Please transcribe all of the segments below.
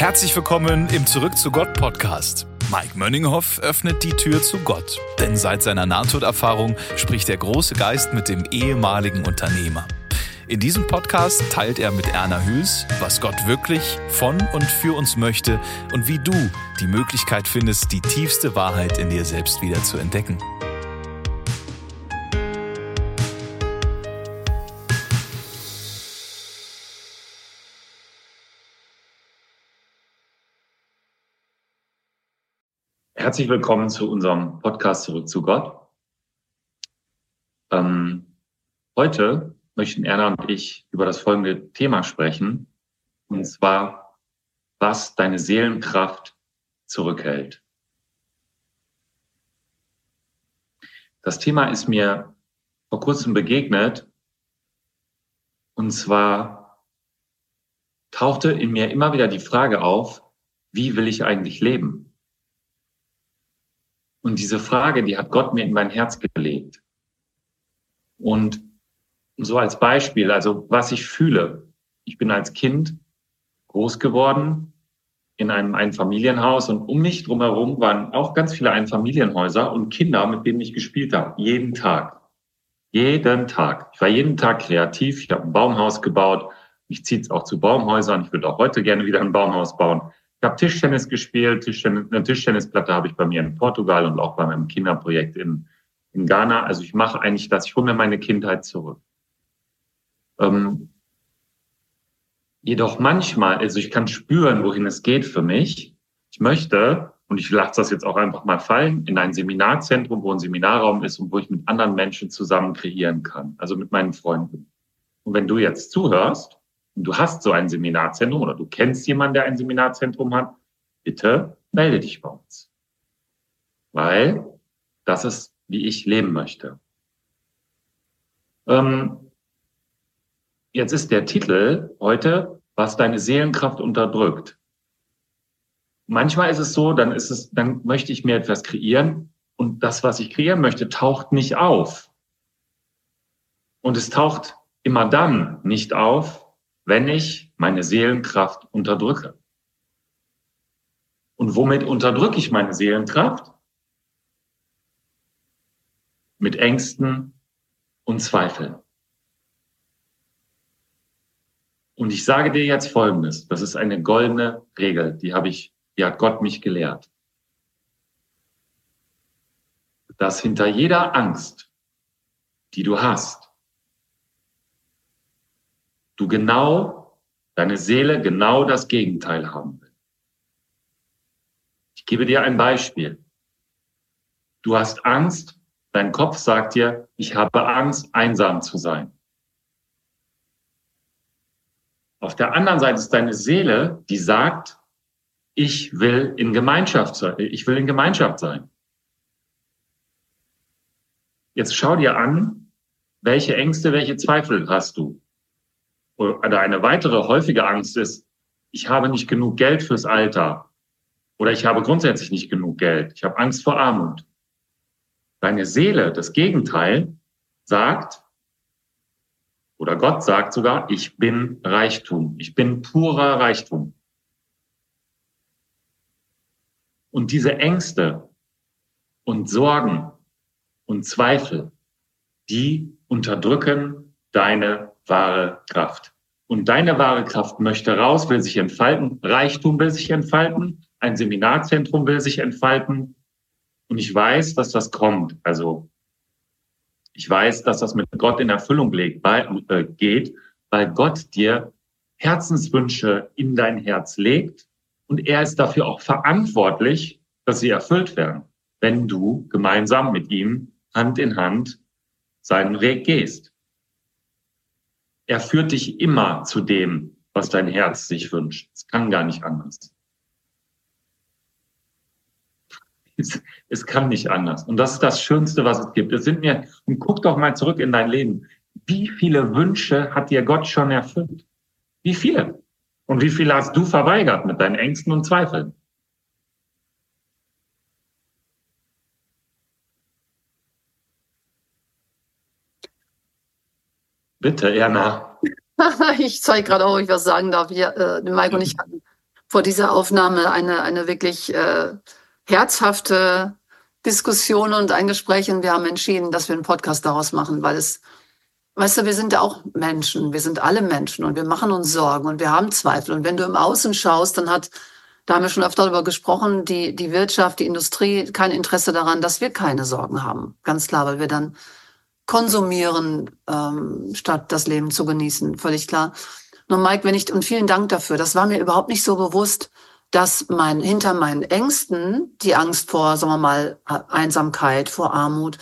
Herzlich willkommen im Zurück zu Gott Podcast. Mike Mönninghoff öffnet die Tür zu Gott, denn seit seiner Nahtoderfahrung spricht der große Geist mit dem ehemaligen Unternehmer. In diesem Podcast teilt er mit Erna Hüls, was Gott wirklich von und für uns möchte und wie du die Möglichkeit findest, die tiefste Wahrheit in dir selbst wieder zu entdecken. Herzlich willkommen zu unserem Podcast Zurück zu Gott. Heute möchten Erna und ich über das folgende Thema sprechen, und zwar, was deine Seelenkraft zurückhält. Das Thema ist mir vor kurzem begegnet, und zwar tauchte in mir immer wieder die Frage auf, wie will ich eigentlich leben? Und diese Frage, die hat Gott mir in mein Herz gelegt. Und so als Beispiel, also was ich fühle. Ich bin als Kind groß geworden in einem Einfamilienhaus, und um mich drumherum waren auch ganz viele Einfamilienhäuser und Kinder, mit denen ich gespielt habe. Jeden Tag. Jeden Tag. Ich war jeden Tag kreativ. Ich habe ein Baumhaus gebaut. Mich zieht es auch zu Baumhäusern. Ich würde auch heute gerne wieder ein Baumhaus bauen. Ich habe Tischtennis gespielt. Eine Tischtennisplatte habe ich bei mir in Portugal und auch bei meinem Kinderprojekt in Ghana. Also ich mache eigentlich das. Ich hole mir meine Kindheit zurück. Jedoch manchmal, also ich kann spüren, wohin es geht für mich. Ich möchte, und ich lasse das jetzt auch einfach mal fallen, in ein Seminarzentrum, wo ein Seminarraum ist und wo ich mit anderen Menschen zusammen kreieren kann. Also mit meinen Freunden. Und wenn du jetzt zuhörst, und du hast so ein Seminarzentrum oder du kennst jemanden, der ein Seminarzentrum hat, bitte melde dich bei uns. Weil das ist, wie ich leben möchte. Jetzt ist der Titel heute, was deine Seelenkraft unterdrückt. Manchmal ist es so, dann möchte ich mir etwas kreieren und das, was ich kreieren möchte, taucht nicht auf. Und es taucht immer dann nicht auf, wenn ich meine Seelenkraft unterdrücke. Und womit unterdrücke ich meine Seelenkraft? Mit Ängsten und Zweifeln. Und ich sage dir jetzt Folgendes, das ist eine goldene Regel, die hat Gott mich gelehrt. Dass hinter jeder Angst, die du hast, deine Seele genau das Gegenteil haben will. Ich gebe dir ein Beispiel. Du hast Angst, dein Kopf sagt dir, ich habe Angst, einsam zu sein. Auf der anderen Seite ist deine Seele, die sagt, ich will in Gemeinschaft sein. Jetzt schau dir an, welche Ängste, welche Zweifel hast du. Oder eine weitere häufige Angst ist, ich habe nicht genug Geld fürs Alter. Oder ich habe grundsätzlich nicht genug Geld. Ich habe Angst vor Armut. Deine Seele, das Gegenteil, sagt, oder Gott sagt sogar, ich bin Reichtum. Ich bin purer Reichtum. Und diese Ängste und Sorgen und Zweifel, die unterdrücken deine wahre Kraft. Und deine wahre Kraft möchte raus, will sich entfalten. Reichtum will sich entfalten. Ein Seminarzentrum will sich entfalten. Und ich weiß, dass das kommt. Also ich weiß, dass das mit Gott in Erfüllung geht, weil Gott dir Herzenswünsche in dein Herz legt. Und er ist dafür auch verantwortlich, dass sie erfüllt werden, wenn du gemeinsam mit ihm Hand in Hand seinen Weg gehst. Er führt dich immer zu dem, was dein Herz sich wünscht. Es kann gar nicht anders. Es kann nicht anders. Und das ist das Schönste, was es gibt. Und guck doch mal zurück in dein Leben. Wie viele Wünsche hat dir Gott schon erfüllt? Wie viele? Und wie viele hast du verweigert mit deinen Ängsten und Zweifeln? Bitte, Erna. Ich zeige gerade auch, ob ich was sagen darf. Mike und ich hatten vor dieser Aufnahme eine wirklich herzhafte Diskussion und ein Gespräch und wir haben entschieden, dass wir einen Podcast daraus machen, weil es, weißt du, wir sind ja auch Menschen, wir sind alle Menschen und wir machen uns Sorgen und wir haben Zweifel. Und wenn du im Außen schaust, da haben wir schon öfter darüber gesprochen, die Wirtschaft, die Industrie kein Interesse daran, dass wir keine Sorgen haben. Ganz klar, weil wir dann konsumieren, statt das Leben zu genießen. Völlig klar. Nur Mike, und vielen Dank dafür, das war mir überhaupt nicht so bewusst, dass hinter meinen Ängsten die Angst vor, sagen wir mal, Einsamkeit, vor Armut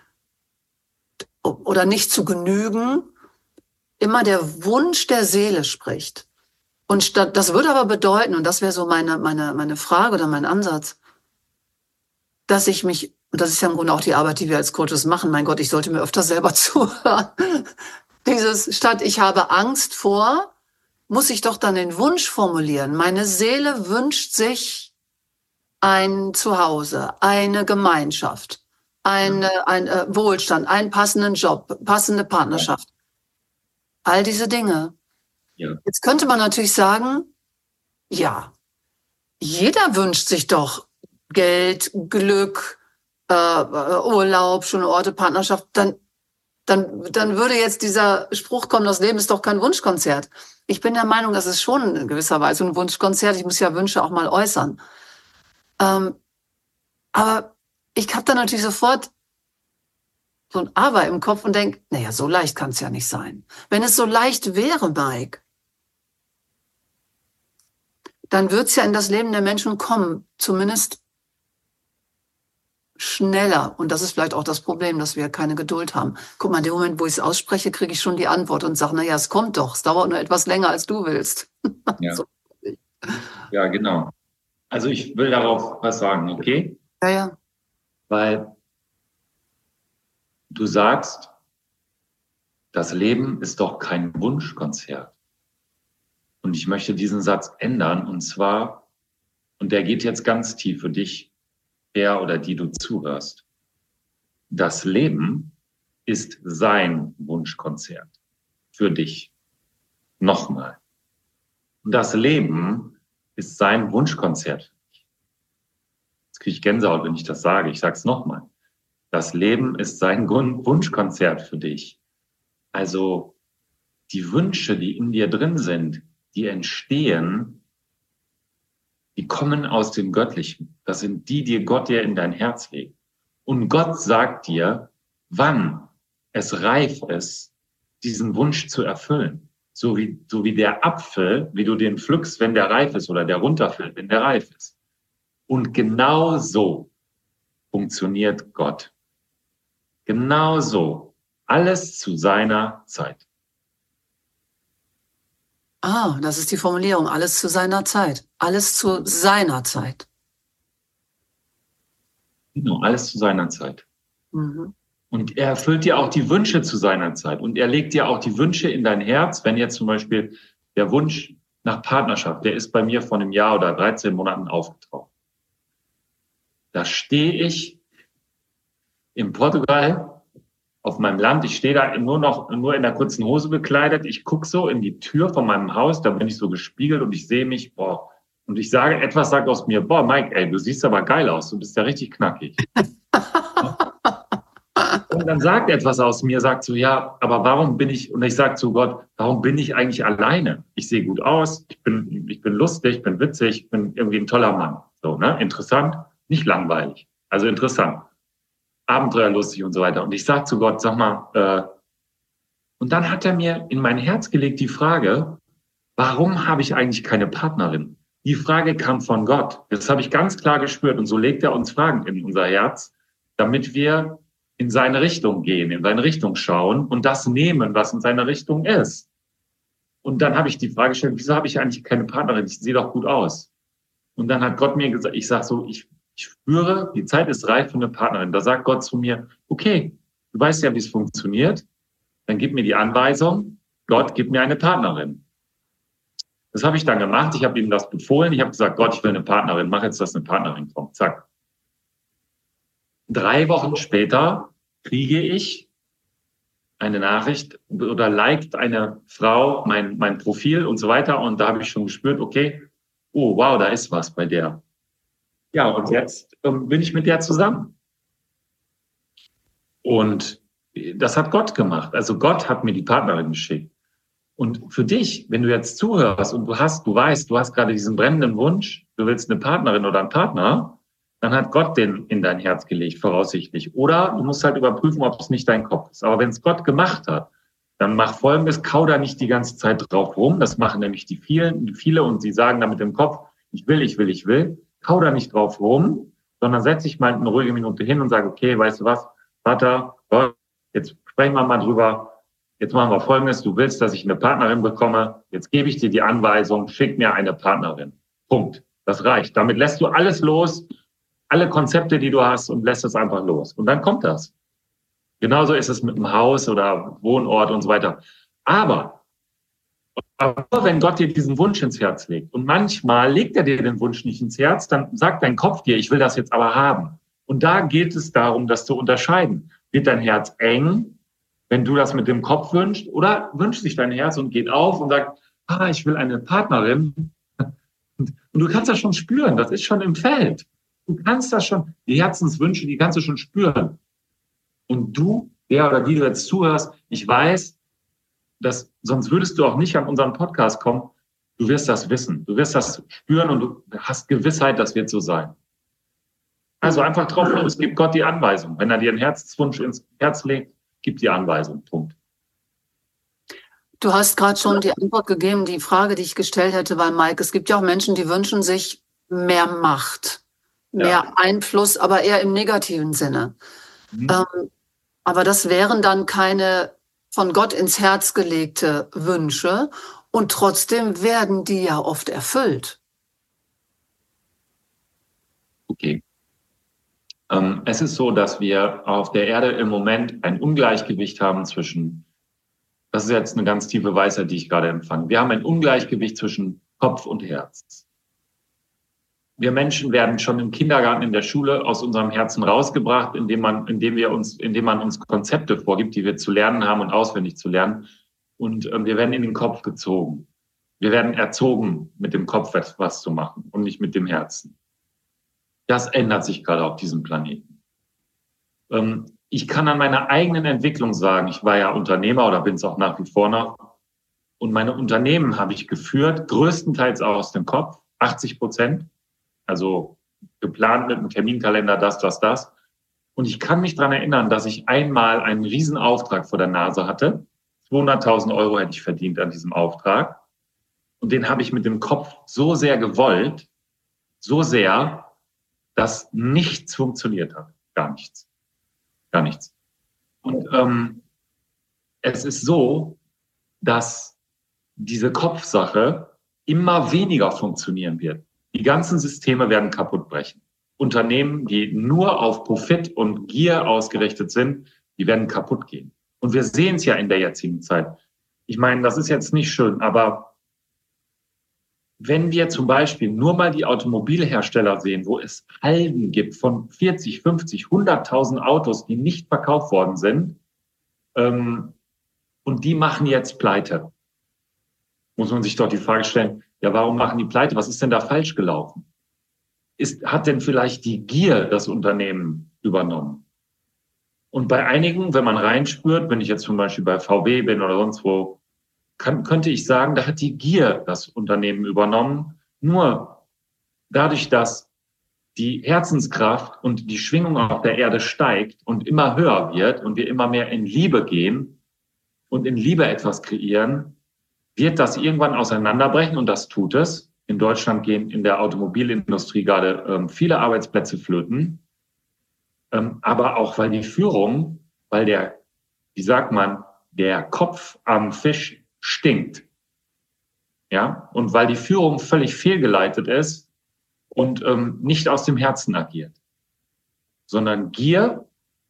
oder nicht zu genügen, immer der Wunsch der Seele spricht. Und das würde aber bedeuten, und das wäre so meine Frage oder mein Ansatz, dass ich mich, und das ist ja im Grunde auch die Arbeit, die wir als Coaches machen, mein Gott, ich sollte mir öfter selber zuhören, statt ich habe Angst vor, muss ich doch dann den Wunsch formulieren. Meine Seele wünscht sich ein Zuhause, eine Gemeinschaft, ein Wohlstand, einen passenden Job, passende Partnerschaft. All diese Dinge. Ja. Jetzt könnte man natürlich sagen, ja, jeder wünscht sich doch Geld, Glück, Urlaub, schöne Orte, Partnerschaft. Dann würde jetzt dieser Spruch kommen, das Leben ist doch kein Wunschkonzert. Ich bin der Meinung, das ist schon in gewisser Weise ein Wunschkonzert. Ich muss ja Wünsche auch mal äußern. Aber ich habe dann natürlich sofort so ein Aber im Kopf und denke, naja, so leicht kann es ja nicht sein. Wenn es so leicht wäre, Mike, dann wird es ja in das Leben der Menschen kommen, zumindest schneller. Und das ist vielleicht auch das Problem, dass wir keine Geduld haben. Guck mal, in dem Moment, wo ich es ausspreche, kriege ich schon die Antwort und sage, naja, es kommt doch, es dauert nur etwas länger, als du willst. Ja. So. Ja, genau. Also ich will darauf was sagen, okay? Ja. Weil du sagst, das Leben ist doch kein Wunschkonzert. Und ich möchte diesen Satz ändern, und zwar, und der geht jetzt ganz tief für dich, der oder die du zuhörst. Das Leben ist sein Wunschkonzert für dich. Nochmal. Und das Leben ist sein Wunschkonzert für dich. Jetzt kriege ich Gänsehaut, wenn ich das sage. Ich sage es nochmal. Das Leben ist sein Wunschkonzert für dich. Also die Wünsche, die in dir drin sind, die entstehen, die kommen aus dem Göttlichen. Das sind die Gott dir in dein Herz legt. Und Gott sagt dir, wann es reif ist, diesen Wunsch zu erfüllen. So wie der Apfel, wie du den pflückst, wenn der reif ist, oder der runterfällt, wenn der reif ist. Und genau so funktioniert Gott. Genau so. Alles zu seiner Zeit. Das ist die Formulierung. Alles zu seiner Zeit. Alles zu seiner Zeit. Genau, alles zu seiner Zeit. Mhm. Und er erfüllt dir auch die Wünsche zu seiner Zeit. Und er legt dir auch die Wünsche in dein Herz. Wenn jetzt zum Beispiel der Wunsch nach Partnerschaft, der ist bei mir vor einem Jahr oder 13 Monaten aufgetaucht. Da stehe ich in Portugal auf meinem Land. Ich stehe da nur in der kurzen Hose bekleidet. Ich gucke so in die Tür von meinem Haus, da bin ich so gespiegelt und ich sehe mich, und ich sage, etwas sagt aus mir, Mike, ey, du siehst aber geil aus, du bist ja richtig knackig. Und dann sagt etwas aus mir, sagt so, ja, aber warum bin ich, und ich sage zu Gott, warum bin ich eigentlich alleine? Ich sehe gut aus, ich bin lustig, ich bin witzig, ich bin irgendwie ein toller Mann. So, ne? Interessant, nicht langweilig, also interessant. Abenteuerlustig und so weiter. Und ich sage zu Gott, sag mal, und dann hat er mir in mein Herz gelegt die Frage, warum habe ich eigentlich keine Partnerin? Die Frage kam von Gott. Das habe ich ganz klar gespürt. Und so legt er uns Fragen in unser Herz, damit wir in seine Richtung gehen, in seine Richtung schauen und das nehmen, was in seiner Richtung ist. Und dann habe ich die Frage gestellt, wieso habe ich eigentlich keine Partnerin? Ich sehe doch gut aus. Und dann hat Gott mir gesagt, ich sage so, ich spüre, die Zeit ist reif für eine Partnerin. Da sagt Gott zu mir, okay, du weißt ja, wie es funktioniert. Dann gib mir die Anweisung, Gott, gib mir eine Partnerin. Das habe ich dann gemacht. Ich habe ihm das befohlen. Ich habe gesagt, Gott, ich will eine Partnerin. Mach jetzt, dass eine Partnerin kommt. Zack. 3 Wochen später kriege ich eine Nachricht oder liked eine Frau mein Profil und so weiter. Und da habe ich schon gespürt, okay, oh wow, da ist was bei der. Ja, und jetzt bin ich mit der zusammen. Und das hat Gott gemacht. Also Gott hat mir die Partnerin geschickt. Und für dich, wenn du jetzt zuhörst und du weißt, du hast gerade diesen brennenden Wunsch, du willst eine Partnerin oder einen Partner, dann hat Gott den in dein Herz gelegt, voraussichtlich. Oder du musst halt überprüfen, ob es nicht dein Kopf ist. Aber wenn es Gott gemacht hat, dann mach Folgendes, kau da nicht die ganze Zeit drauf rum. Das machen nämlich die viele und sie sagen da mit dem Kopf, ich will. Kau da nicht drauf rum, sondern setz dich mal eine ruhige Minute hin und sag, okay, weißt du was, Vater, Gott, jetzt sprechen wir mal drüber. Jetzt machen wir Folgendes. Du willst, dass ich eine Partnerin bekomme. Jetzt gebe ich dir die Anweisung, schick mir eine Partnerin. Punkt. Das reicht. Damit lässt du alles los, alle Konzepte, die du hast, und lässt es einfach los. Und dann kommt das. Genauso ist es mit dem Haus oder Wohnort und so weiter. Aber wenn Gott dir diesen Wunsch ins Herz legt, und manchmal legt er dir den Wunsch nicht ins Herz, dann sagt dein Kopf dir, ich will das jetzt aber haben. Und da geht es darum, das zu unterscheiden. Wird dein Herz eng, wenn du das mit dem Kopf wünschst, oder wünscht sich dein Herz und geht auf und sagt, ich will eine Partnerin. Und du kannst das schon spüren, das ist schon im Feld. Du kannst das schon, die Herzenswünsche, die kannst du schon spüren. Und du, der oder die du jetzt zuhörst, ich weiß, dass, sonst würdest du auch nicht an unseren Podcast kommen. Du wirst das wissen, du wirst das spüren und du hast Gewissheit, das wird so sein. Also einfach drauf los, gib Gott die Anweisung. Wenn er dir einen Herzenswunsch ins Herz legt, gib die Anweisung. Punkt. Du hast gerade schon die Antwort gegeben, die Frage, die ich gestellt hätte bei Mike. Es gibt ja auch Menschen, die wünschen sich mehr Macht, mehr Einfluss, aber eher im negativen Sinne. Aber das wären dann keine von Gott ins Herz gelegte Wünsche, und trotzdem werden die ja oft erfüllt. Okay. Es ist so, dass wir auf der Erde im Moment ein Ungleichgewicht haben zwischen, das ist jetzt eine ganz tiefe Weisheit, die ich gerade empfange. Wir haben ein Ungleichgewicht zwischen Kopf und Herz. Wir Menschen werden schon im Kindergarten, in der Schule aus unserem Herzen rausgebracht, indem man uns Konzepte vorgibt, die wir zu lernen haben und auswendig zu lernen. Und wir werden in den Kopf gezogen. Wir werden erzogen, mit dem Kopf was zu machen und nicht mit dem Herzen. Das ändert sich gerade auf diesem Planeten. Ich kann an meiner eigenen Entwicklung sagen, ich war ja Unternehmer oder bin es auch nach wie vor noch. Und meine Unternehmen habe ich geführt, größtenteils auch aus dem Kopf, 80%. Also geplant mit einem Terminkalender, das. Und ich kann mich daran erinnern, dass ich einmal einen Riesenauftrag vor der Nase hatte. 200.000 Euro hätte ich verdient an diesem Auftrag. Und den habe ich mit dem Kopf so sehr gewollt, so sehr, dass nichts funktioniert hat. Gar nichts. Und es ist so, dass diese Kopfsache immer weniger funktionieren wird. Die ganzen Systeme werden kaputt brechen. Unternehmen, die nur auf Profit und Gier ausgerichtet sind, die werden kaputt gehen. Und wir sehen es ja in der jetzigen Zeit. Ich meine, das ist jetzt nicht schön, aber wenn wir zum Beispiel nur mal die Automobilhersteller sehen, wo es Halden gibt von 40, 50, 100.000 Autos, die nicht verkauft worden sind, und die machen jetzt Pleite, muss man sich doch die Frage stellen, ja, warum machen die Pleite? Was ist denn da falsch gelaufen? Hat denn vielleicht die Gier das Unternehmen übernommen? Und bei einigen, wenn man reinspürt, wenn ich jetzt zum Beispiel bei VW bin oder sonst wo, könnte ich sagen, da hat die Gier das Unternehmen übernommen. Nur dadurch, dass die Herzenskraft und die Schwingung auf der Erde steigt und immer höher wird und wir immer mehr in Liebe gehen und in Liebe etwas kreieren, wird das irgendwann auseinanderbrechen, und das tut es. In Deutschland gehen in der Automobilindustrie gerade viele Arbeitsplätze flöten. Aber auch weil die Führung, weil der Kopf am Fisch stinkt. Ja, und weil die Führung völlig fehlgeleitet ist und nicht aus dem Herzen agiert, sondern Gier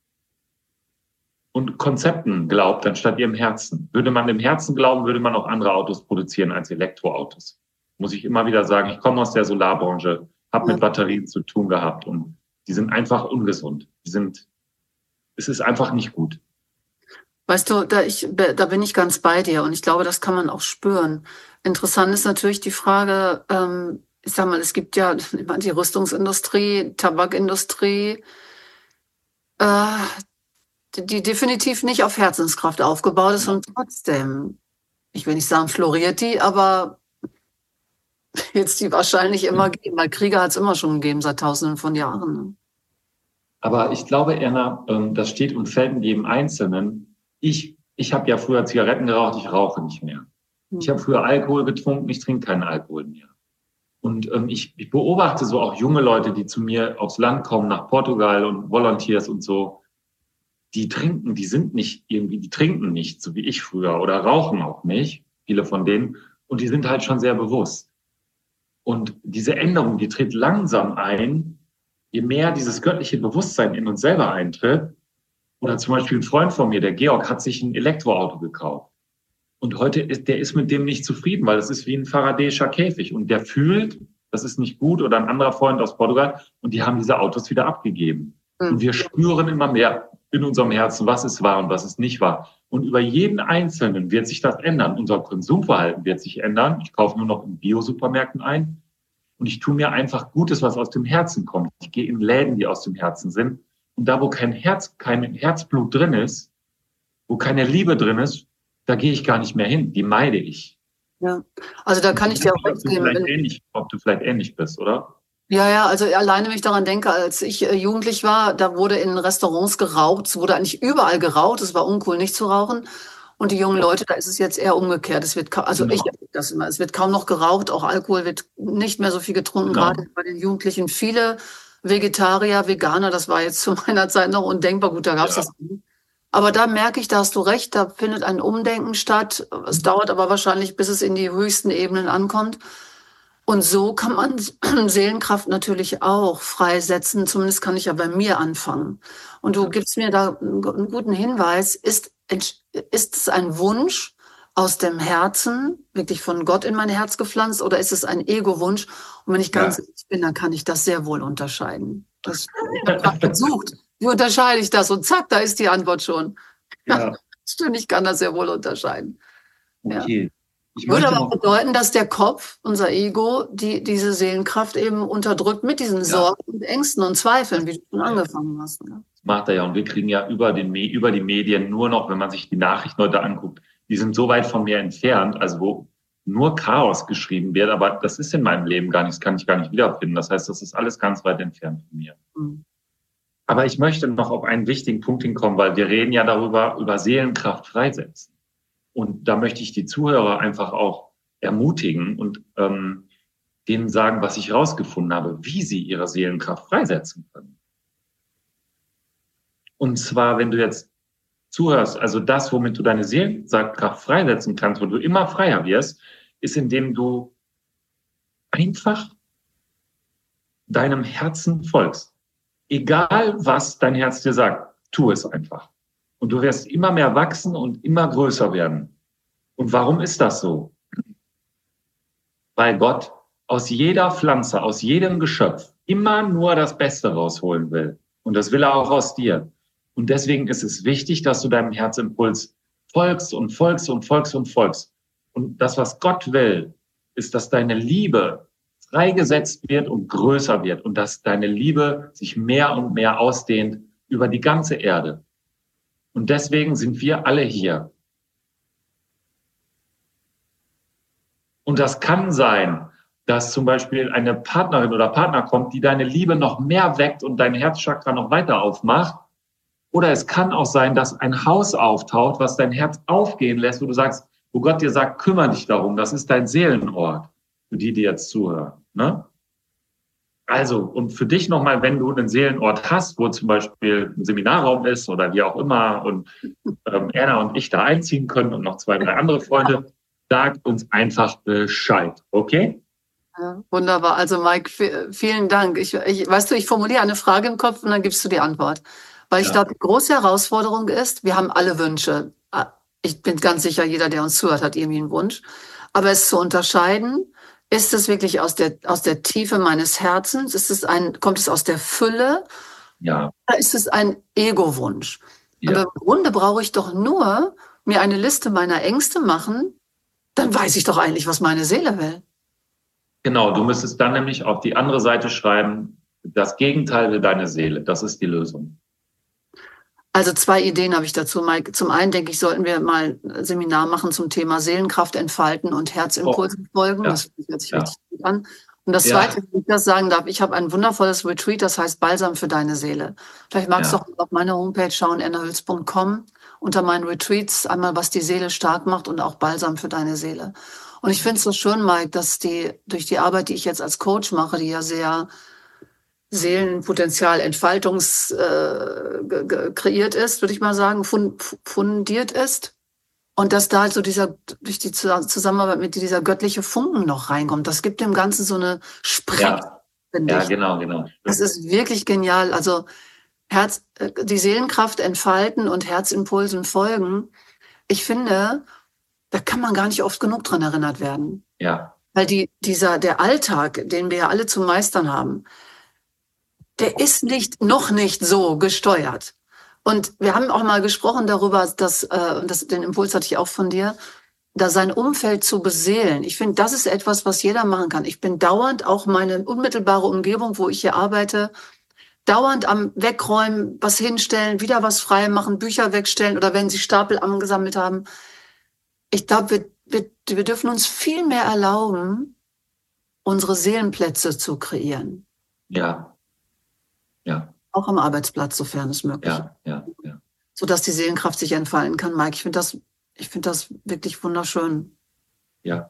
und Konzepten glaubt, anstatt ihrem Herzen. Würde man dem Herzen glauben, würde man auch andere Autos produzieren als Elektroautos. Muss ich immer wieder sagen, ich komme aus der Solarbranche, habe mit Batterien zu tun gehabt und die sind einfach ungesund. Es ist einfach nicht gut. Weißt du, da bin ich ganz bei dir, und ich glaube, das kann man auch spüren. Interessant ist natürlich die Frage, ich sag mal, es gibt ja die Rüstungsindustrie, Tabakindustrie, die definitiv nicht auf Herzenskraft aufgebaut ist und trotzdem, ich will nicht sagen, floriert die, aber jetzt die wahrscheinlich immer geben, weil Kriege hat es immer schon gegeben, seit Tausenden von Jahren. Ne? Aber ich glaube, Erna, das steht und fällt mit jedem Einzelnen. Ich habe ja früher Zigaretten geraucht, ich rauche nicht mehr. Ich habe früher Alkohol getrunken, ich trinke keinen Alkohol mehr. Und ich beobachte so auch junge Leute, die zu mir aufs Land kommen, nach Portugal und Volunteers und so. Die trinken nicht, so wie ich früher, oder rauchen auch nicht, viele von denen. Und die sind halt schon sehr bewusst. Und diese Änderung, die tritt langsam ein, je mehr dieses göttliche Bewusstsein in uns selber eintritt. Oder zum Beispiel ein Freund von mir, der Georg, hat sich ein Elektroauto gekauft. Und heute ist mit dem nicht zufrieden, weil das ist wie ein Faraday'scher Käfig. Und der fühlt, das ist nicht gut. Oder ein anderer Freund aus Portugal. Und die haben diese Autos wieder abgegeben. Und wir spüren immer mehr in unserem Herzen, was es war und was es nicht war. Und über jeden Einzelnen wird sich das ändern. Unser Konsumverhalten wird sich ändern. Ich kaufe nur noch in Bio-Supermärkten ein. Und ich tue mir einfach Gutes, was aus dem Herzen kommt. Ich gehe in Läden, die aus dem Herzen sind. Und da, wo kein Herzblut drin ist, wo keine Liebe drin ist, da gehe ich gar nicht mehr hin. Die meide ich. Ja, also da kann ich dir auch recht geben. Ob du vielleicht ähnlich bist, oder? Ja, also alleine, wenn ich daran denke, als ich jugendlich war, da wurde in Restaurants geraucht, es wurde eigentlich überall geraucht, es war uncool, nicht zu rauchen. Und die jungen Leute, da ist es jetzt eher umgekehrt. Es wird es wird kaum noch geraucht, auch Alkohol wird nicht mehr so viel getrunken, gerade bei den Jugendlichen. Viele Vegetarier, Veganer, das war jetzt zu meiner Zeit noch undenkbar, gut, da gab es das nicht. Aber da merke ich, da hast du recht, da findet ein Umdenken statt. Es dauert aber wahrscheinlich, bis es in die höchsten Ebenen ankommt. Und so kann man Seelenkraft natürlich auch freisetzen. Zumindest kann ich ja bei mir anfangen. Und du gibst mir da einen guten Hinweis. Ist es ein Wunsch aus dem Herzen, wirklich von Gott in mein Herz gepflanzt, oder ist es ein Ego-Wunsch? Und wenn ich ganz ehrlich bin, dann kann ich das sehr wohl unterscheiden. Ich habe versucht, wie unterscheide ich das? Und zack, da ist die Antwort schon. Ja. Stimmt, ich kann das sehr wohl unterscheiden. Okay. Ja. Würde aber auch bedeuten, dass der Kopf, unser Ego, diese Seelenkraft eben unterdrückt mit diesen Sorgen und Ängsten und Zweifeln, wie du schon angefangen hast. Ne? Das macht er ja. Und wir kriegen ja über die Medien nur noch, wenn man sich die Nachrichten heute anguckt, die sind so weit von mir entfernt, also wo nur Chaos geschrieben wird, aber das ist in meinem Leben gar nicht, das kann ich gar nicht wiederfinden. Das heißt, das ist alles ganz weit entfernt von mir. Mhm. Aber ich möchte noch auf einen wichtigen Punkt hinkommen, weil wir reden ja darüber, über Seelenkraft freisetzen. Und da möchte ich die Zuhörer einfach auch ermutigen und denen sagen, was ich rausgefunden habe, wie sie ihre Seelenkraft freisetzen können. Und zwar, wenn du jetzt zuhörst, also das, womit du deine Seelenkraft freisetzen kannst, wo du immer freier wirst, ist, indem du einfach deinem Herzen folgst. Egal, was dein Herz dir sagt, tu es einfach. Und du wirst immer mehr wachsen und immer größer werden. Und warum ist das so? Weil Gott aus jeder Pflanze, aus jedem Geschöpf immer nur das Beste rausholen will. Und das will er auch aus dir. Und deswegen ist es wichtig, dass du deinem Herzimpuls folgst und folgst und folgst und folgst. Und das, was Gott will, ist, dass deine Liebe freigesetzt wird und größer wird und dass deine Liebe sich mehr und mehr ausdehnt über die ganze Erde. Und deswegen sind wir alle hier. Und das kann sein, dass zum Beispiel eine Partnerin oder Partner kommt, die deine Liebe noch mehr weckt und dein Herzchakra noch weiter aufmacht. Oder es kann auch sein, dass ein Haus auftaucht, was dein Herz aufgehen lässt, wo du sagst, wo Gott dir sagt, kümmere dich darum, das ist dein Seelenort, für die jetzt zuhören. Ne? Also, und für dich nochmal, wenn du einen Seelenort hast, wo zum Beispiel ein Seminarraum ist oder wie auch immer und Erna und ich da einziehen können und noch 2, 3 andere Freunde, sagt uns einfach Bescheid, okay? Ja, wunderbar. Also Mike, vielen Dank. Weißt du, ich formuliere eine Frage im Kopf und dann gibst du die Antwort. Weil ich glaube, die große Herausforderung ist, wir haben alle Wünsche. Ich bin ganz sicher, jeder, der uns zuhört, hat irgendwie einen Wunsch. Aber es zu unterscheiden, ist es wirklich aus der Tiefe meines Herzens? Kommt es aus der Fülle? Ja. Oder ist es ein Ego-Wunsch? Ja. Aber im Grunde brauche ich doch nur mir eine Liste meiner Ängste machen, dann weiß ich doch eigentlich, was meine Seele will. Genau, du müsstest dann nämlich auf die andere Seite schreiben, das Gegenteil will deine Seele. Das ist die Lösung. Also 2 Ideen habe ich dazu, Mike. Zum einen denke ich, sollten wir mal ein Seminar machen zum Thema Seelenkraft entfalten und Herzimpulsen folgen. Ja. Das hört sich richtig gut an. Und das Zweite, wenn ich das sagen darf, ich habe ein wundervolles Retreat, das heißt Balsam für deine Seele. Vielleicht magst du auch auf meine Homepage schauen, ernahülz.com, unter meinen Retreats einmal, was die Seele stark macht und auch Balsam für deine Seele. Und ich finde es so schön, Mike, dass durch die Arbeit, die ich jetzt als Coach mache, die ja sehr Seelenpotenzial kreiert ist, würde ich mal sagen, fundiert ist. Und dass da so durch die Zusammenarbeit mit dieser göttliche Funken noch reinkommt. Das gibt dem Ganzen so eine Spreng. Ja, genau. Das ist wirklich genial. Also die Seelenkraft entfalten und Herzimpulsen folgen. Ich finde, da kann man gar nicht oft genug dran erinnert werden. Ja. Weil der Alltag, den wir ja alle zu meistern haben, der ist noch nicht so gesteuert. Und wir haben auch mal gesprochen darüber, dass den Impuls hatte ich auch von dir, da sein Umfeld zu beseelen. Ich finde, das ist etwas, was jeder machen kann. Ich bin dauernd auch meine unmittelbare Umgebung, wo ich hier arbeite, dauernd am Wegräumen, was hinstellen, wieder was frei machen, Bücher wegstellen oder wenn sie Stapel angesammelt haben. Ich glaube, wir dürfen uns viel mehr erlauben, unsere Seelenplätze zu kreieren. Ja. Auch am Arbeitsplatz, sofern es möglich ist. Ja. Sodass die Seelenkraft sich entfalten kann, Mike. Ich finde das wirklich wunderschön. Ja.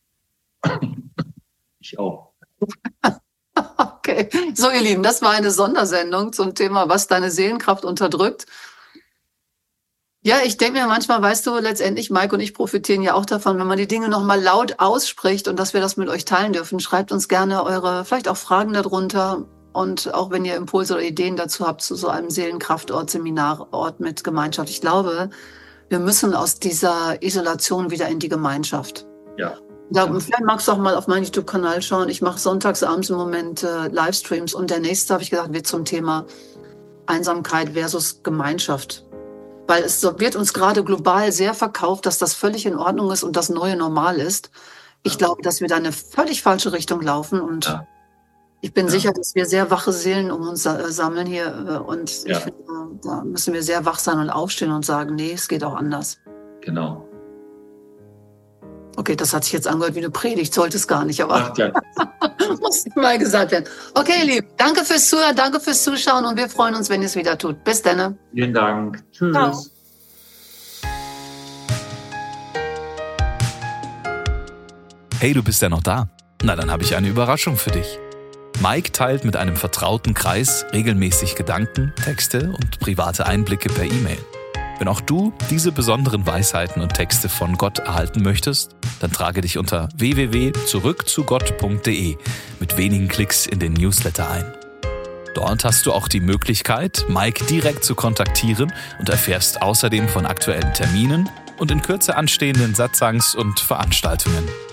Ich auch. Okay. So, ihr Lieben, das war eine Sondersendung zum Thema, was deine Seelenkraft unterdrückt. Ja, ich denke mir manchmal, weißt du, letztendlich, Mike und ich profitieren ja auch davon, wenn man die Dinge nochmal laut ausspricht und dass wir das mit euch teilen dürfen. Schreibt uns gerne eure, vielleicht auch Fragen darunter. Und auch wenn ihr Impulse oder Ideen dazu habt, zu so einem Seelenkraftort, Seminarort mit Gemeinschaft. Ich glaube, wir müssen aus dieser Isolation wieder in die Gemeinschaft. Ja. Vielleicht magst du auch mal auf meinen YouTube-Kanal schauen. Ich mache sonntags abends im Moment Livestreams. Und der nächste, habe ich gesagt, wird zum Thema Einsamkeit versus Gemeinschaft. Weil es wird uns gerade global sehr verkauft, dass das völlig in Ordnung ist und das neue Normal ist. Ich glaube, dass wir da in eine völlig falsche Richtung laufen und ich bin sicher, dass wir sehr wache Seelen um uns sammeln hier. Und ich finde, da müssen wir sehr wach sein und aufstehen und sagen, nee, es geht auch anders. Genau. Okay, das hat sich jetzt angehört wie eine Predigt, sollte es gar nicht, aber muss mal gesagt werden. Okay, ihr Lieben, danke fürs Zuhören, danke fürs Zuschauen und wir freuen uns, wenn ihr es wieder tut. Bis dann. Vielen Dank. Tschüss. Ciao. Hey, du bist ja noch da? Na, dann habe ich eine Überraschung für dich. Mike teilt mit einem vertrauten Kreis regelmäßig Gedanken, Texte und private Einblicke per E-Mail. Wenn auch du diese besonderen Weisheiten und Texte von Gott erhalten möchtest, dann trage dich unter www.zurückzugott.de mit wenigen Klicks in den Newsletter ein. Dort hast du auch die Möglichkeit, Mike direkt zu kontaktieren und erfährst außerdem von aktuellen Terminen und in Kürze anstehenden Satzangs- und Veranstaltungen.